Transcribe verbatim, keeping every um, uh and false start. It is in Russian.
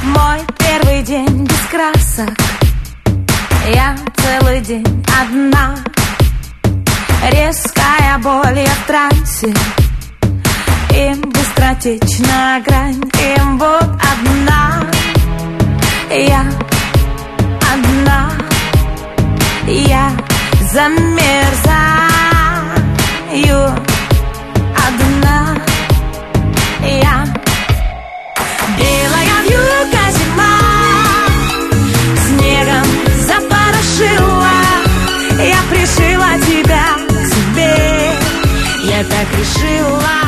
Мой первый день без красок, я целый день одна. Резкая боль, я в трансе, и быстротечная грань. И вот одна, я одна, я замерзаю. Одна, я белая вьюга зима, снегом запорошила. Я пришила тебя к себе, я так решила.